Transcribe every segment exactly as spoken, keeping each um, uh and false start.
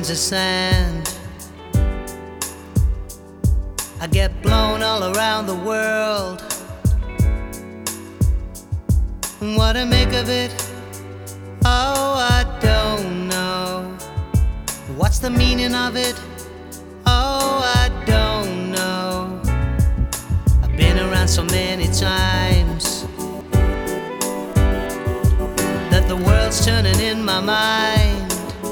grains of sand. I get blown all around the world. What to make of it? Oh, I don't know. What's the meaning of it? Oh, I don't know. I've been around so many times that the world's turning in my mind.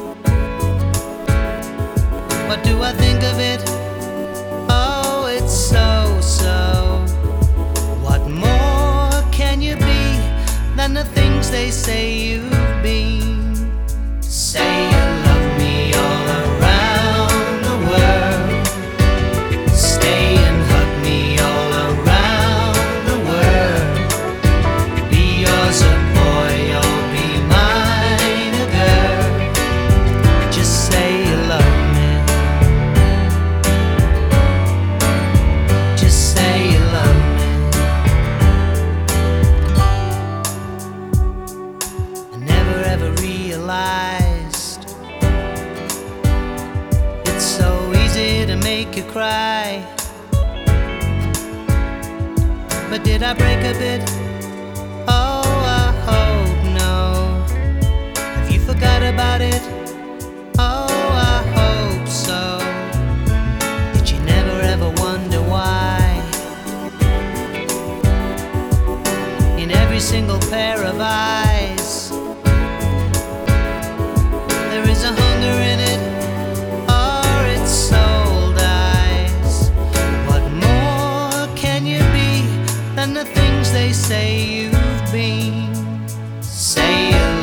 What do I think of it? Oh, it's so, so. What more can you be than the things they say you've been? Say you love me all around the world. Stay and hug me all around the world. Be yours a boy, or be mine a girl. Just say you love me. Just say you love me. I never ever realized it's so easy to make you cry. But did I break a bit? Oh, I hope no. Have you forgot about it? Oh, I hope so. Did you never ever wonder why in every single pair of eyes there is a hunger in it, or its soul dies? What more can you be than the things they say you've been? Say you